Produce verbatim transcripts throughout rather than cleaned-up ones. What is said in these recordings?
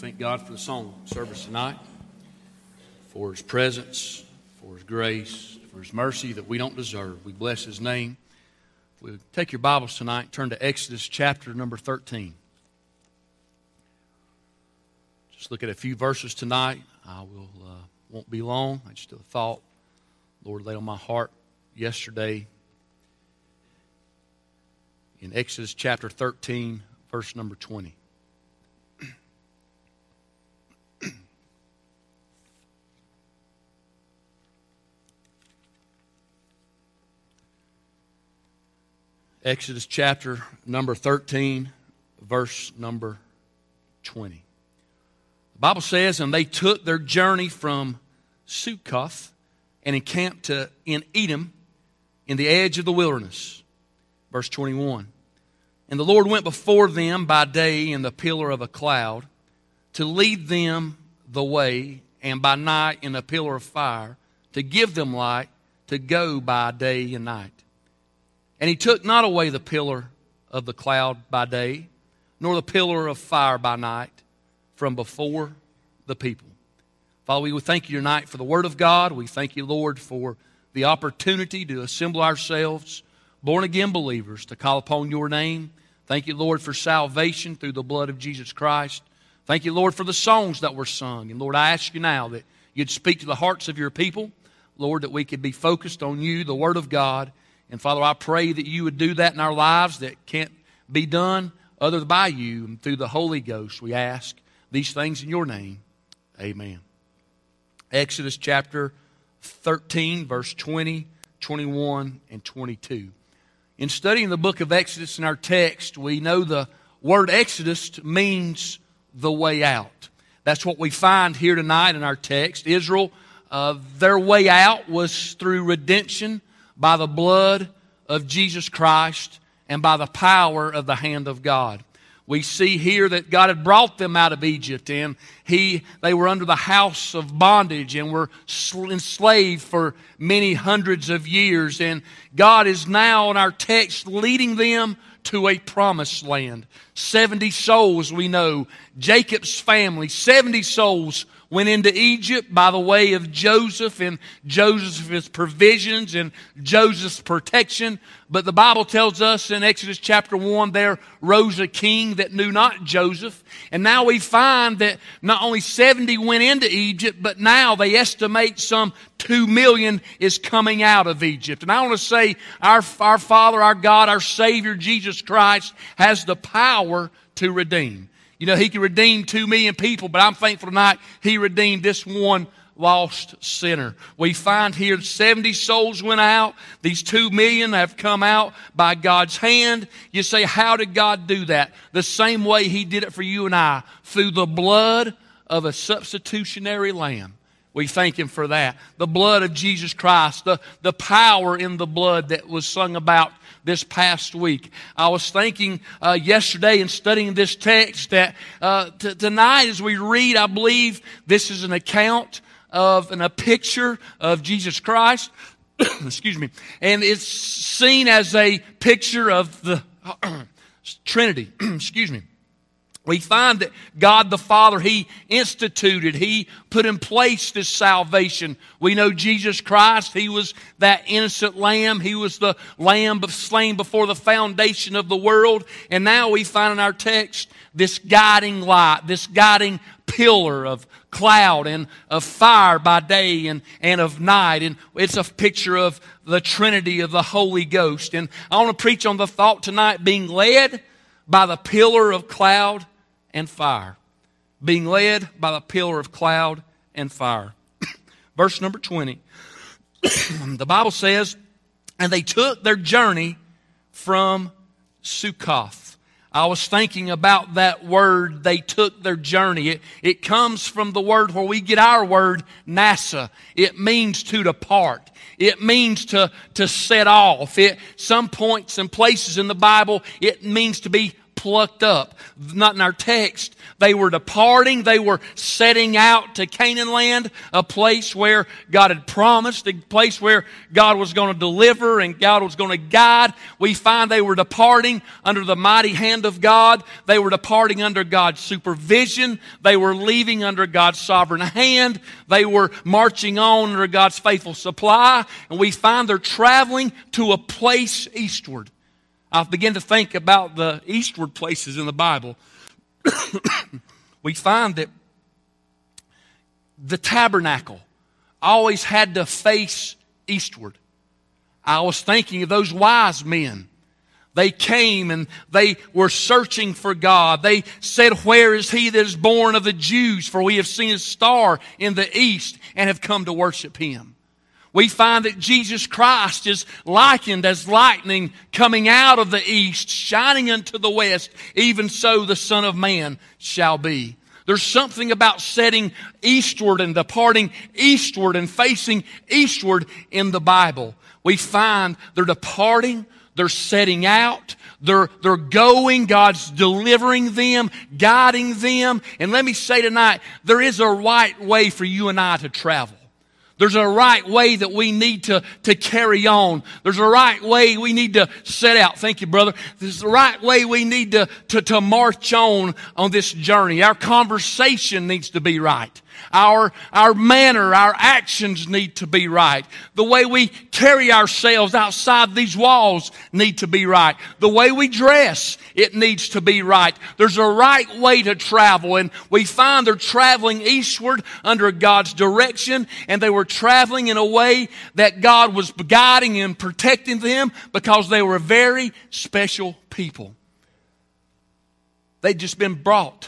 Thank God for the song service tonight, for His presence, for His grace, for His mercy that we don't deserve. We bless His name. If we take your Bibles tonight, turn to Exodus chapter number thirteen. Just look at a few verses tonight. I will uh, won't be long. I just a thought Lord laid on my heart yesterday in Exodus chapter thirteen, verse number twenty. Exodus chapter number thirteen, verse number twenty. The Bible says, and they took their journey from Sukkoth and encamped to, in Edom in the edge of the wilderness. Verse twenty-one. And the Lord went before them by day in the pillar of a cloud to lead them the way, and by night in a pillar of fire to give them light to go by day and night. And he took not away the pillar of the cloud by day, nor the pillar of fire by night from before the people. Father, we thank you tonight for the Word of God. We thank you, Lord, for the opportunity to assemble ourselves, born-again believers, to call upon your name. Thank you, Lord, for salvation through the blood of Jesus Christ. Thank you, Lord, for the songs that were sung. And Lord, I ask you now that you'd speak to the hearts of your people. Lord, that we could be focused on you, the Word of God. And Father, I pray that you would do that in our lives that can't be done other than by you. And through the Holy Ghost, we ask these things in your name. Amen. Exodus chapter thirteen, verse twenty, twenty-one, and twenty-two. In studying the book of Exodus in our text, we know the word Exodus means the way out. That's what we find here tonight in our text. Israel, uh, their way out was through redemption by the blood of Jesus Christ and by the power of the hand of God. We see here that God had brought them out of Egypt, and he, they were under the house of bondage and were enslaved for many hundreds of years. And God is now, in our text, leading them to a promised land. seventy souls, we know, Jacob's family, seventy souls went into Egypt by the way of Joseph and Joseph's provisions and Joseph's protection. But the Bible tells us in Exodus chapter one, there rose a king that knew not Joseph. And now we find that not only seventy went into Egypt, but now they estimate some two million is coming out of Egypt. And I want to say our, our Father, our God, our Savior, Jesus Christ, has the power to redeem. You know, He can redeem two million people, but I'm thankful tonight He redeemed this one lost sinner. We find here seventy souls went out. These two million have come out by God's hand. You say, how did God do that? The same way He did it for you and I, through the blood of a substitutionary lamb. We thank Him for that. The blood of Jesus Christ, the, the power in the blood that was sung about this past week. I was thinking uh, yesterday in studying this text that uh, t- tonight as we read, I believe this is an account of and a picture of Jesus Christ. Excuse me. And it's seen as a picture of the Trinity. Excuse me. We find that God the Father, He instituted, He put in place this salvation. We know Jesus Christ, He was that innocent lamb. He was the lamb slain before the foundation of the world. And now we find in our text this guiding light, this guiding pillar of cloud and of fire by day and, and of night. And it's a picture of the Trinity of the Holy Ghost. And I want to preach on the thought tonight, being led by the pillar of cloud and fire. Being led by the pillar of cloud and fire. Verse number twenty. The Bible says, and they took their journey from Sukkoth. I was thinking about that word, they took their journey. It, it comes from the word where we get our word, NASA. It means to depart. It means to, to set off. At some points and places in the Bible, it means to be plucked up. Not in our text. They were departing. They were setting out to Canaan land, a place where God had promised, a place where God was going to deliver and God was going to guide. We find they were departing under the mighty hand of God. They were departing under God's supervision. They were leaving under God's sovereign hand. They were marching on under God's faithful supply. And we find they're traveling to a place eastward. I begin to think about the eastward places in the Bible. We find that the tabernacle always had to face eastward. I was thinking of those wise men. They came and they were searching for God. They said, "Where is he that is born of the Jews? For we have seen his star in the east and have come to worship him." We find that Jesus Christ is likened as lightning coming out of the east, shining unto the west. Even so the Son of Man shall be. There's something about setting eastward and departing eastward and facing eastward in the Bible. We find they're departing, they're setting out, they're, they're going, God's delivering them, guiding them. And let me say tonight, there is a right way for you and I to travel. There's a right way that we need to, to carry on. There's a right way we need to set out. Thank you, brother. There's the right way we need to, to, to march on on this journey. Our conversation needs to be right. Our, our manner, our actions need to be right. The way we carry ourselves outside these walls need to be right. The way we dress, it needs to be right. There's a right way to travel, and we find they're traveling eastward under God's direction, and they were traveling in a way that God was guiding and protecting them because they were a very special people. They'd just been brought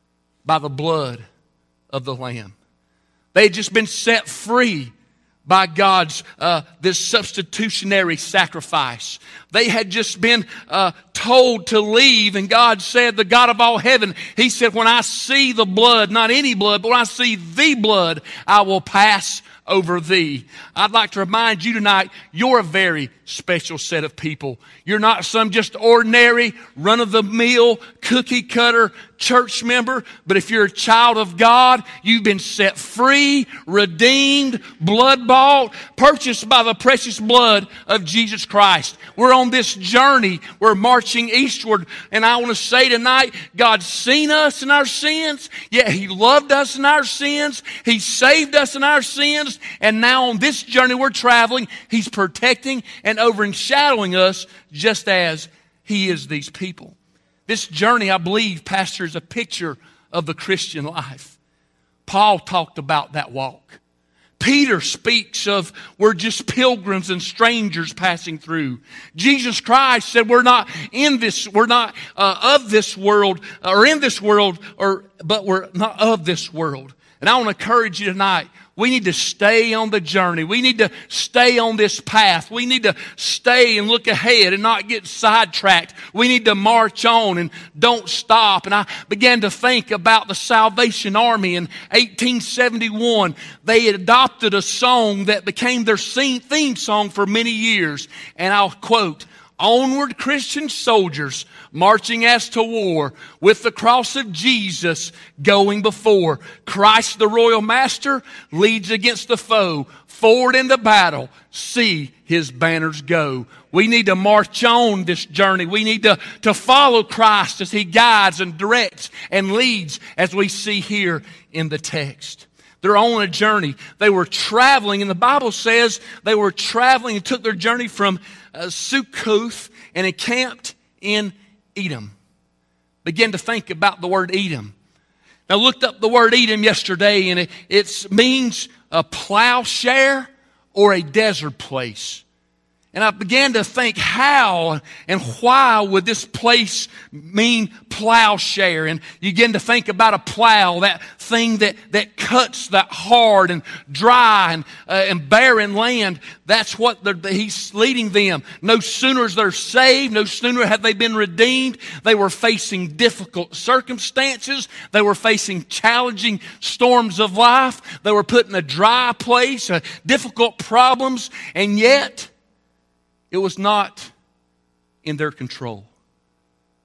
by the blood of the Lamb. They had just been set free by God's uh, this substitutionary sacrifice. They had just been uh, told to leave, and God said, the God of all heaven, He said, when I see the blood, not any blood, but when I see the blood, I will pass over thee. I'd like to remind you tonight, you're a very special set of people. You're not some just ordinary, run-of-the-mill, cookie-cutter church member, but if you're a child of God, you've been set free, redeemed, blood-bought, purchased by the precious blood of Jesus Christ. We're on this journey. We're marching eastward, and I want to say tonight, God's seen us in our sins, yet He loved us in our sins. He saved us in our sins, and now on this journey we're traveling, He's protecting and overshadowing us just as He is these people. This journey, I believe, Pastor, is a picture of the Christian life. Paul talked about that walk. Peter speaks of we're just pilgrims and strangers passing through. Jesus Christ said we're not in this, we're not uh, of this world, or in this world, or but we're not of this world. And I want to encourage you tonight, we need to stay on the journey. We need to stay on this path. We need to stay and look ahead and not get sidetracked. We need to march on and don't stop. And I began to think about the Salvation Army in eighteen seventy-one. They had adopted a song that became their theme song for many years. And I'll quote, "Onward, Christian soldiers, marching as to war, with the cross of Jesus going before. Christ the royal master leads against the foe. Forward in the battle, see His banners go." We need to march on this journey. We need to, to follow Christ as He guides and directs and leads, as we see here in the text. They're on a journey. They were traveling, and the Bible says they were traveling and took their journey from uh, Sukkoth and encamped in Edom. Begin to think about the word Edom. Now, I looked up the word Edom yesterday, and it, it means a plowshare or a desert place. And I began to think, how and why would this place mean plowshare? And you begin to think about a plow, that thing that, that cuts that hard and dry and, uh, and barren land. That's what He's leading them. No sooner as they're saved, no sooner have they been redeemed, they were facing difficult circumstances. They were facing challenging storms of life. They were put in a dry place, uh, difficult problems, and yet it was not in their control.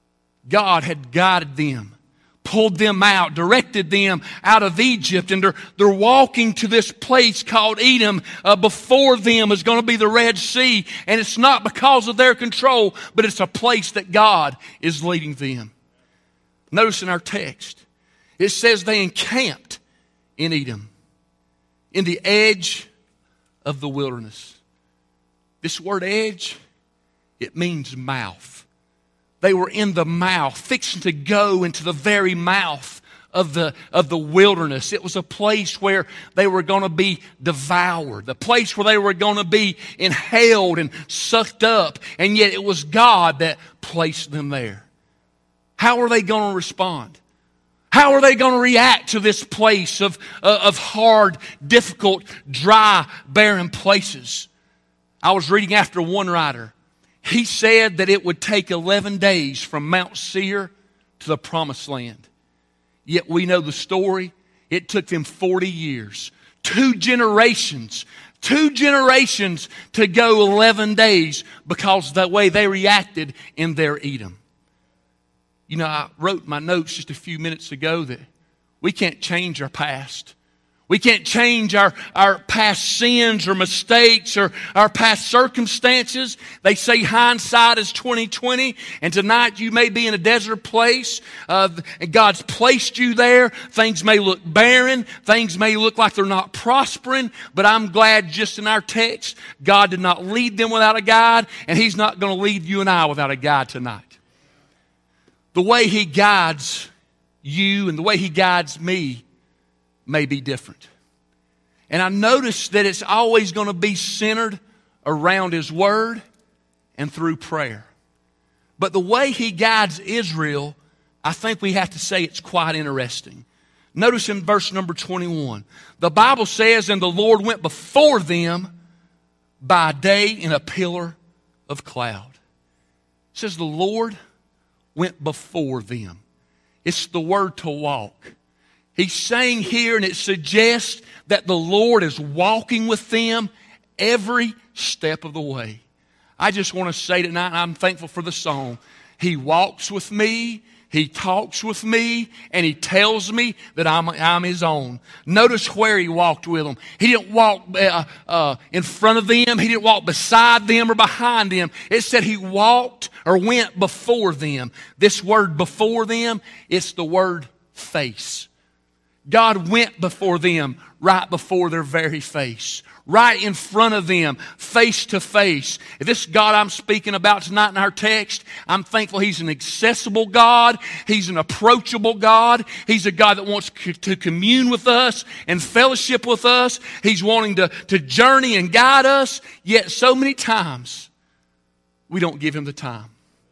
God had guided them, pulled them out, directed them out of Egypt, and they're, they're walking to this place called Edom. Uh, before them is going to be the Red Sea, and it's not because of their control, but it's a place that God is leading them. Notice in our text, it says they encamped in Edom, in the edge of the wilderness. This word edge, it means mouth. They were in the mouth, fixing to go into the very mouth of the, of the wilderness. It was a place where they were going to be devoured, the place where they were going to be inhaled and sucked up, and yet it was God that placed them there. How are they going to respond? How are they going to react to this place of, uh, of hard, difficult, dry, barren places? I was reading after one writer. He said that it would take eleven days from Mount Seir to the Promised Land. Yet we know the story. It took them forty years. Two generations. Two generations to go eleven days because of the way they reacted in their Edom. You know, I wrote my notes just a few minutes ago that we can't change our past. We can't change our, our past sins or mistakes or our past circumstances. They say hindsight is twenty twenty, and tonight you may be in a desert place, uh, and God's placed you there. Things may look barren. Things may look like they're not prospering, but I'm glad just in our text, God did not lead them without a guide, and He's not going to lead you and I without a guide tonight. The way He guides you and the way He guides me may be different. And I notice that it's always going to be centered around His Word and through prayer. But the way He guides Israel, I think we have to say it's quite interesting. Notice in verse number twenty-one, the Bible says, "And the Lord went before them by day in a pillar of cloud." It says the Lord went before them. It's the word to walk. He's saying here, and it suggests that the Lord is walking with them every step of the way. I just want to say tonight, I'm thankful for the song. He walks with me, He talks with me, and He tells me that I'm, I'm His own. Notice where He walked with them. He didn't walk uh, uh, in front of them. He didn't walk beside them or behind them. It said He walked or went before them. This word before them, it's the word face. God went before them, right before their very face, right in front of them, face to face. If this God I'm speaking about tonight in our text, I'm thankful He's an accessible God. He's an approachable God. He's a God that wants to commune with us and fellowship with us. He's wanting to, to journey and guide us, yet so many times we don't give Him the time.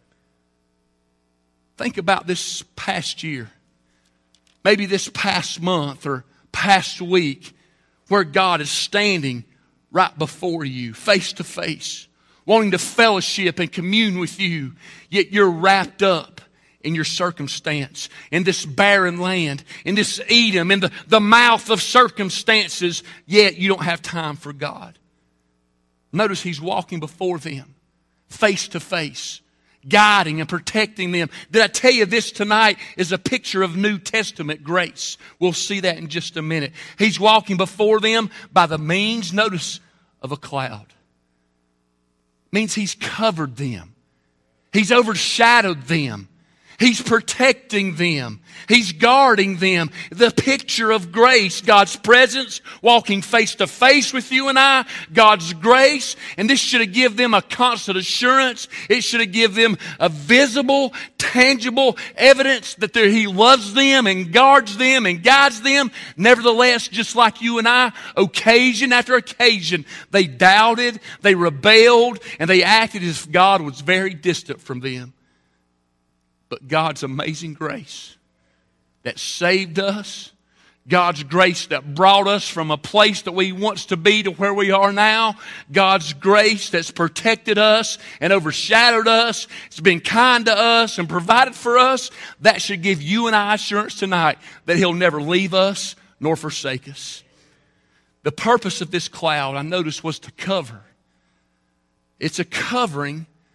Think about this past year. Maybe this past month or past week where God is standing right before you, face to face, wanting to fellowship and commune with you, yet you're wrapped up in your circumstance, in this barren land, in this Edom, in the, the mouth of circumstances, yet you don't have time for God. Notice He's walking before them, face to face, guiding and protecting them. Did I tell you this tonight is a picture of New Testament grace? We'll see that in just a minute. He's walking before them by the means, notice, of a cloud. Means He's covered them. He's overshadowed them. He's protecting them. He's guarding them. The picture of grace, God's presence, walking face to face with you and I, God's grace, and this should have given them a constant assurance. It should have given them a visible, tangible evidence that He loves them and guards them and guides them. Nevertheless, just like you and I, occasion after occasion, they doubted, they rebelled, and they acted as if God was very distant from them. But God's amazing grace that saved us, God's grace that brought us from a place that we wants to be to where we are now, God's grace that's protected us and overshadowed us, it's been kind to us and provided for us, that should give you and I assurance tonight that He'll never leave us nor forsake us. The purpose of this cloud, I noticed, was to cover. It's a covering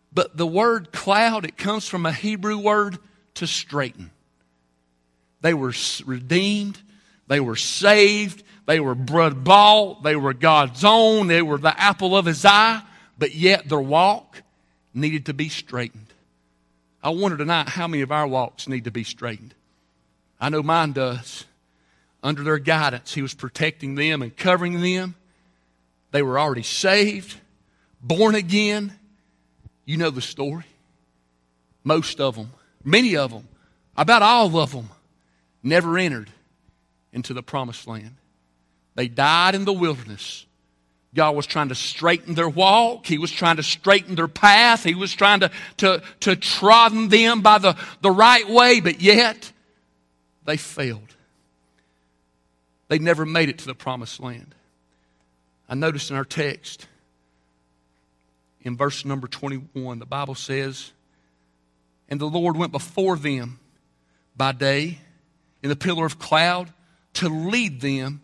But the word cloud, it comes from a Hebrew word to straighten. They were redeemed. They were saved. They were blood bought. They were God's own. They were the apple of His eye. But yet their walk needed to be straightened. I wonder tonight how many of our walks need to be straightened. I know mine does. Under their guidance, He was protecting them and covering them. They were already saved, born again. You know the story. Most of them, many of them, about all of them, never entered into the promised land. They died in the wilderness. God was trying to straighten their walk. He was trying to straighten their path. He was trying to, to, to trodden them by the, the right way, but yet they failed. They never made it to the promised land. I noticed in our text, in verse number twenty-one, the Bible says, "And the Lord went before them by day in the pillar of cloud to lead them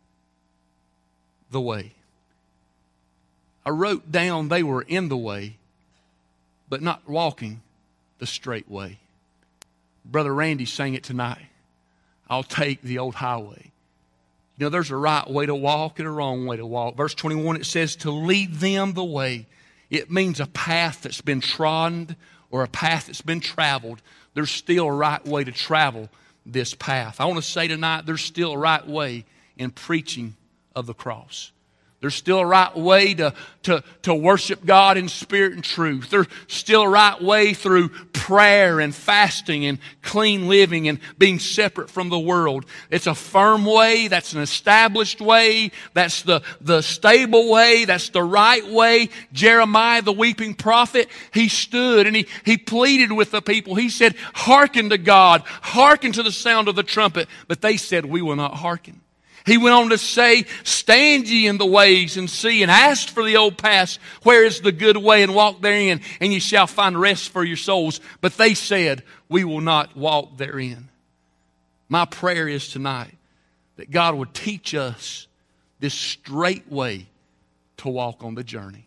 the way." I wrote down they were in the way, but not walking the straight way. Brother Randy sang it tonight. I'll take the old highway. You know, there's a right way to walk and a wrong way to walk. Verse twenty-one, it says to lead them the way. It means a path that's been trodden or a path that's been traveled. There's still a right way to travel this path. I want to say tonight, there's still a right way in preaching of the cross. There's still a right way to, to, to worship God in spirit and truth. There's still a right way through prayer and fasting and clean living and being separate from the world. It's a firm way. That's an established way. That's the, the stable way. That's the right way. Jeremiah, the weeping prophet, he stood and he, he pleaded with the people. He said, "Hearken to God. Hearken to the sound of the trumpet." But they said, "We will not hearken." He went on to say, "Stand ye in the ways and see, and ask for the old paths, where is the good way, and walk therein, and ye shall find rest for your souls." But they said, "We will not walk therein." My prayer is tonight that God would teach us this straight way to walk on the journey.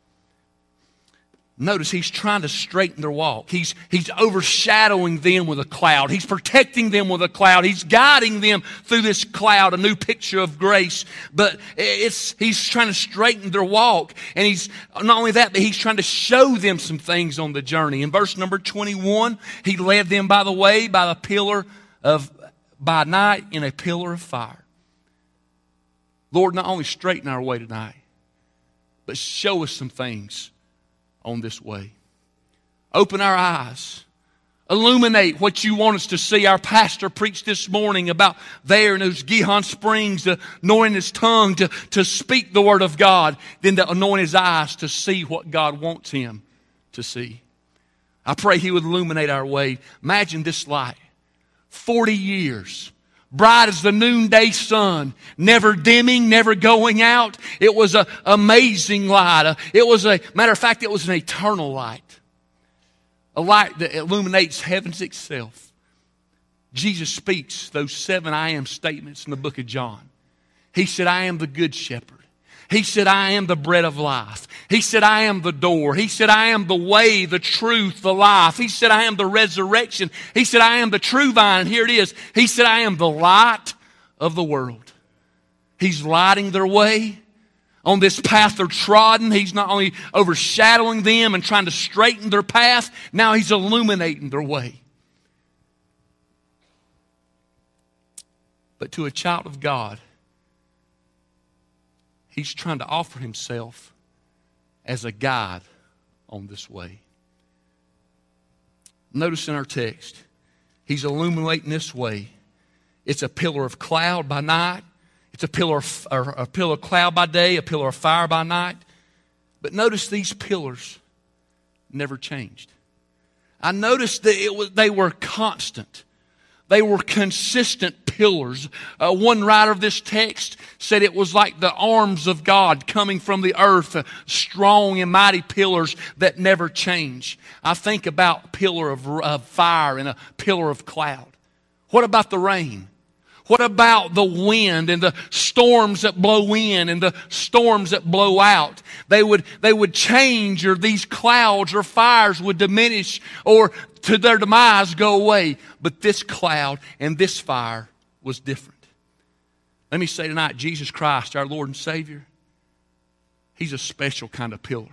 Notice He's trying to straighten their walk. He's, he's overshadowing them with a cloud. He's protecting them with a cloud. He's guiding them through this cloud, a new picture of grace. But it's, He's trying to straighten their walk. And He's not only that, but He's trying to show them some things on the journey. In verse number twenty-one, He led them by the way, by the pillar of, by night in a pillar of fire. Lord, not only straighten our way tonight, but show us some things on this way. Open our eyes. Illuminate what you want us to see. Our pastor preached this morning about there in those Gihon Springs, to anoint his tongue to, to speak the word of God, then to anoint his eyes to see what God wants him to see. I pray He would illuminate our way. Imagine this light. Forty years. Bright as the noonday sun, never dimming, never going out. It was an amazing light. It was a, matter of fact, it was an eternal light. A light that illuminates heavens itself. Jesus speaks those seven I am statements in the book of John. He said, "I am the good shepherd." He said, "I am the bread of life." He said, "I am the door." He said, "I am the way, the truth, the life." He said, "I am the resurrection." He said, "I am the true vine." And here it is. He said, "I am the light of the world." He's lighting their way. On this path they're trodden, He's not only overshadowing them and trying to straighten their path, now He's illuminating their way. But to a child of God, He's trying to offer Himself as a guide on this way. Notice in our text, He's illuminating this way. It's a pillar of cloud by night. It's a pillar of, or a pillar of cloud by day, a pillar of fire by night. But notice these pillars never changed. I noticed that it was, they were constant. They were consistent pillars. Uh, one writer of this text said it was like the arms of God coming from the earth, uh, strong and mighty pillars that never change. I think about a pillar of, of fire and a pillar of cloud. What about the rain? What about the wind and the storms that blow in and the storms that blow out? They would, they would change, or these clouds or fires would diminish, or to their demise go away. But this cloud and this fire was different. Let me say tonight, Jesus Christ, our Lord and Savior, He's a special kind of pillar.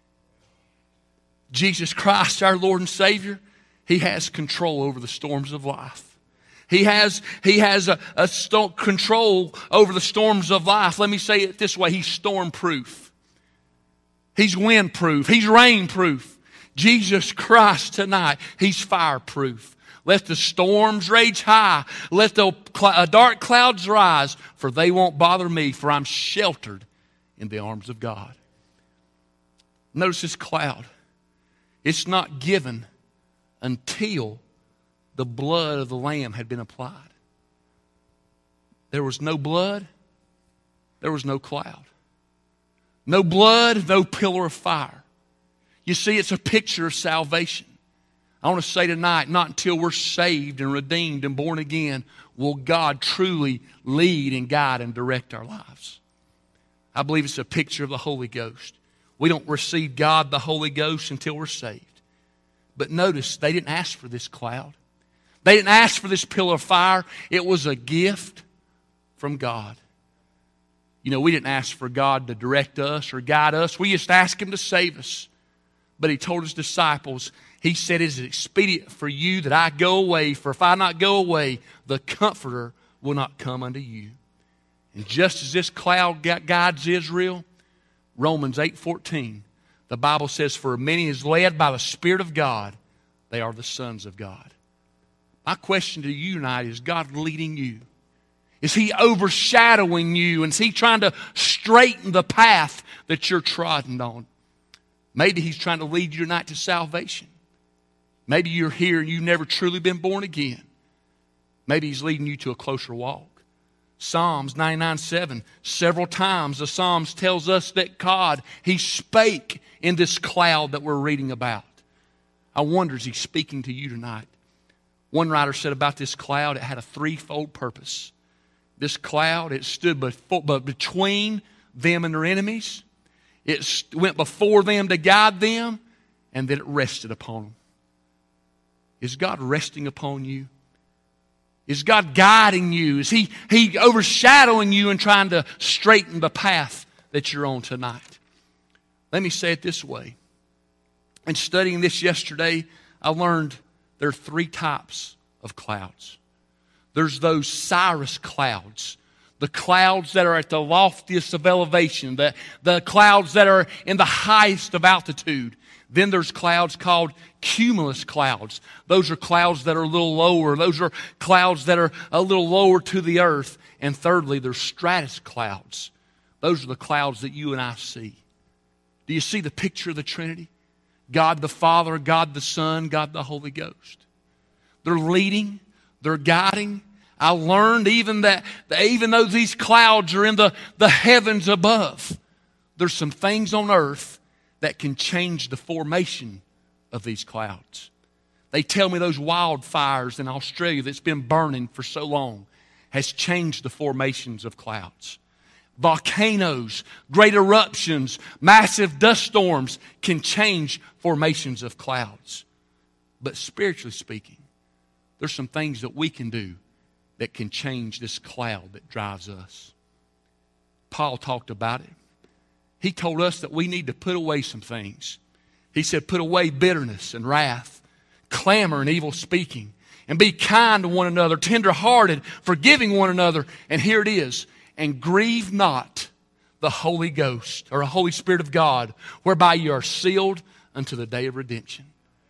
Jesus Christ, our Lord and Savior, He has control over the storms of life. He has, he has a, a st- control over the storms of life. Let me say it this way. He's storm-proof. He's wind-proof. He's rain-proof. Jesus Christ tonight, He's fire-proof. Let the storms rage high. Let the cl- dark clouds rise, for they won't bother me, for I'm sheltered in the arms of God. Notice this cloud. It's not given until the blood of the Lamb had been applied. There was no blood. There was no cloud. No blood, no pillar of fire. You see, it's a picture of salvation. I want to say tonight, not until we're saved and redeemed and born again will God truly lead and guide and direct our lives. I believe it's a picture of the Holy Ghost. We don't receive God, the Holy Ghost, until we're saved. But notice, they didn't ask for this cloud. They didn't ask for this pillar of fire. It was a gift from God. You know, we didn't ask for God to direct us or guide us. We just asked Him to save us. But He told His disciples, He said, it is expedient for you that I go away, for if I not go away, the Comforter will not come unto you. And just as this cloud guides Israel, Romans eight fourteen, the Bible says, for many is led by the Spirit of God, they are the sons of God. My question to you tonight, is God leading you? Is He overshadowing you? And is He trying to straighten the path that you're trodden on? Maybe He's trying to lead you tonight to salvation. Maybe you're here and you've never truly been born again. Maybe He's leading you to a closer walk. Psalms ninety-nine seven, several times the Psalms tells us that God, He spake in this cloud that we're reading about. I wonder, is He speaking to you tonight? One writer said about this cloud, it had a threefold purpose. This cloud, it stood before, but between them and their enemies. It went before them to guide them, and then it rested upon them. Is God resting upon you? Is God guiding you? Is He, he overshadowing you and trying to straighten the path that you're on tonight? Let me say it this way. In studying this yesterday, I learned there are three types of clouds. There's those cirrus clouds, the clouds that are at the loftiest of elevation, the, the clouds that are in the highest of altitude. Then there's clouds called cumulus clouds. Those are clouds that are a little lower. Those are clouds that are a little lower to the earth. And thirdly, there's stratus clouds. Those are the clouds that you and I see. Do you see the picture of the Trinity? God the Father, God the Son, God the Holy Ghost. They're leading, they're guiding. I learned even that, that even though these clouds are in the, the heavens above, there's some things on earth that can change the formation of these clouds. They tell me those wildfires in Australia that's been burning for so long has changed the formations of clouds. Volcanoes, great eruptions, massive dust storms can change formations of clouds. But spiritually speaking, there's some things that we can do that can change this cloud that drives us. Paul talked about it. He told us that we need to put away some things. He said, put away bitterness and wrath, clamor and evil speaking, and be kind to one another, tenderhearted, forgiving one another. And here it is. And grieve not the Holy Ghost, or a Holy Spirit of God, whereby you are sealed unto the day of redemption.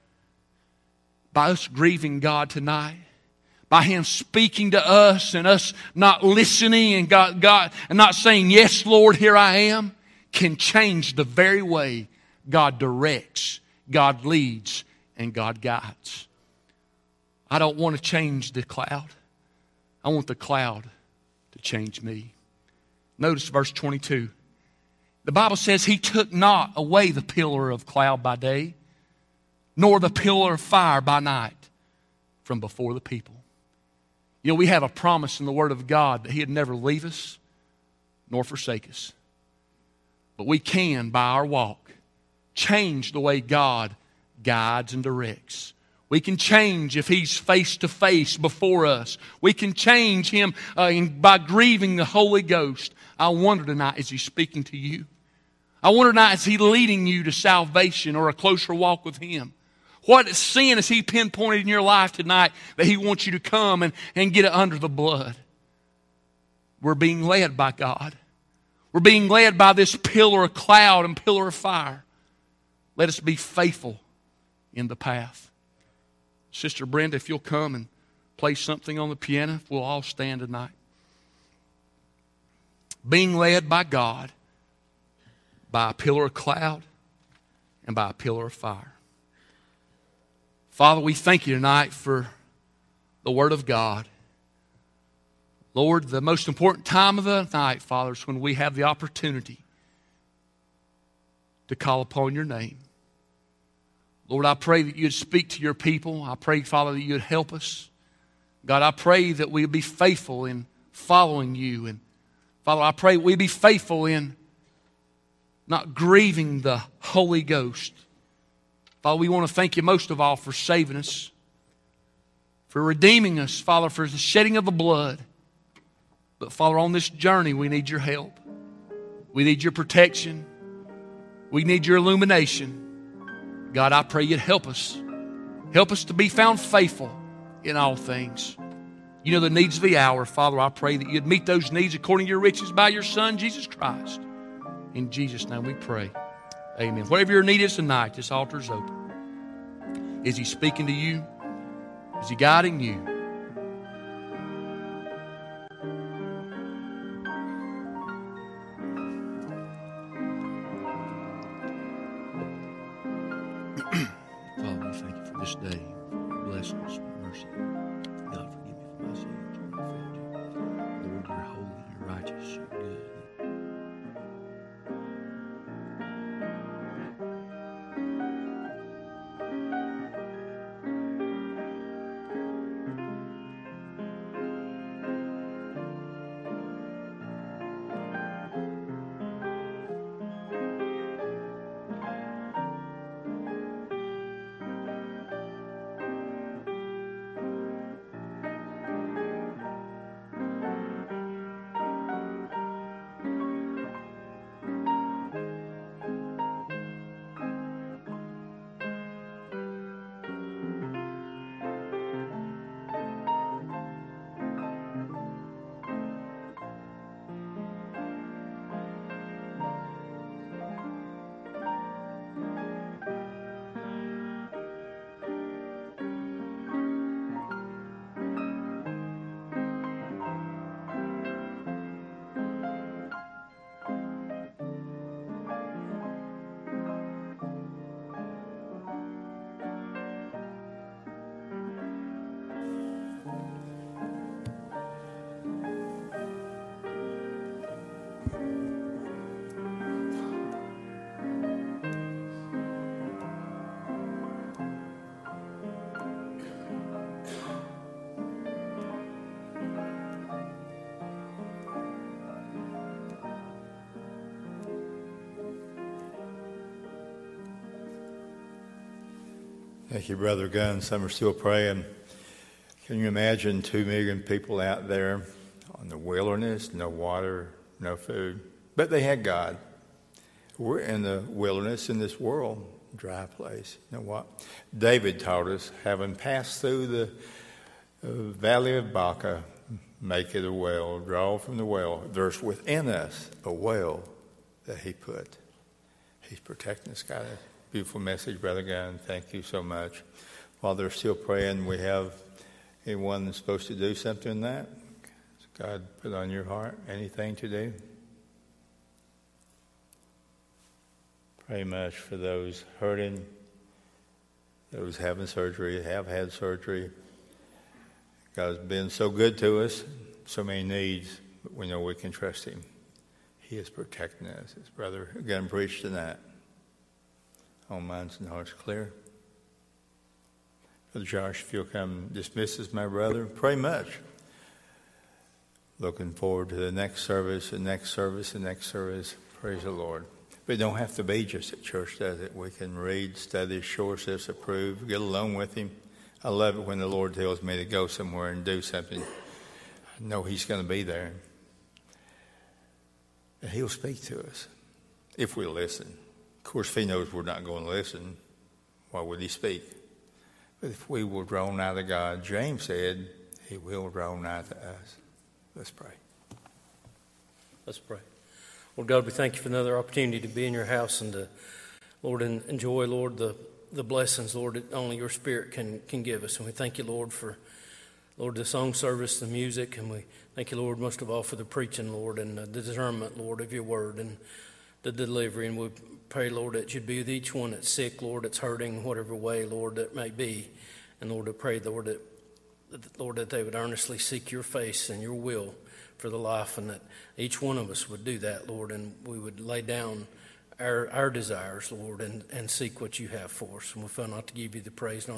By us grieving God tonight, by Him speaking to us and us not listening and God, God and not saying, yes, Lord, here I am, can change the very way God directs, God leads, and God guides. I don't want to change the cloud. I want the cloud to change me. Notice verse twenty-two. The Bible says, He took not away the pillar of cloud by day, nor the pillar of fire by night from before the people. You know, we have a promise in the Word of God that He'd never leave us nor forsake us. But we can, by our walk, change the way God guides and directs. We can change if He's face to face before us. We can change Him uh, in, by grieving the Holy Ghost. I wonder tonight, is He speaking to you? I wonder tonight, is He leading you to salvation or a closer walk with Him? What sin has He pinpointed in your life tonight that He wants you to come and, and get it under the blood? We're being led by God. We're being led by this pillar of cloud and pillar of fire. Let us be faithful in the path. Sister Brenda, if you'll come and play something on the piano, we'll all stand tonight. Being led by God, by a pillar of cloud and by a pillar of fire. Father, we thank You tonight for the Word of God. Lord, the most important time of the night, Father, is when we have the opportunity to call upon Your name. Lord, I pray that You'd speak to Your people. I pray, Father, that You'd help us. God, I pray that we'd be faithful in following You. And Father, I pray we'd be faithful in not grieving the Holy Ghost. Father, we want to thank You most of all for saving us, for redeeming us, Father, for the shedding of the blood. But Father, on this journey, we need Your help. We need Your protection. We need Your illumination. God, I pray You'd help us. Help us to be found faithful in all things. You know the needs of the hour. Father, I pray that You'd meet those needs according to Your riches by Your Son, Jesus Christ. In Jesus' name we pray. Amen. Whatever your need is tonight, this altar is open. Is He speaking to you? Is He guiding you? Father, we thank You for this day. Bless us with mercy. God, forgive me for my sins when I failed You. Lord, You're holy, You're righteous, You're good. Thank you, Brother Gunn. Some are still praying. Can you imagine two million people out there on the wilderness, no water, no food? But they had God. We're in the wilderness in this world, dry place. You know what? David taught us, having passed through the uh, valley of Baca, make it a well, draw from the well. There's within us a well that He put. He's protecting us, God. Beautiful message, Brother Gunn. Thank you so much. While they're still praying, we have anyone that's supposed to do something in that? God put on your heart anything to do? Pray much for those hurting, those having surgery, have had surgery. God's been so good to us, so many needs, but we know we can trust Him. He is protecting us. His brother again preached tonight. All minds and hearts clear. Brother Josh, if you'll come dismiss us, my brother, pray much Looking forward to the next service, the next service, the next service. Praise the Lord. But it don't have to be just at church, does it? We can read, study, show ourselves approved, get along with Him. I love it when the Lord tells me to go somewhere and do something. I know He's going to be there. And He'll speak to us if we listen. Of course, if He knows we're not going to listen, why would He speak? But if we will draw nigh to God, James said, He will draw nigh to us. Let's pray. Let's pray. Lord God, we thank you for another opportunity to be in your house and to, Lord, enjoy, Lord, the, the blessings, Lord, that only your Spirit can, can give us. And we thank you, Lord, for, Lord, the song service, the music, and we thank you, Lord, most of all for the preaching, Lord, and the discernment, Lord, of your word and the delivery. And we pray, Lord, that you'd be with each one that's sick, Lord, that's hurting, whatever way, Lord, that may be. And, Lord, I pray, Lord, that, Lord, that they would earnestly seek your face and your will for the life, and that each one of us would do that, Lord, and we would lay down our, our desires, Lord, and, and seek what you have for us. And we fail not to give you the praise.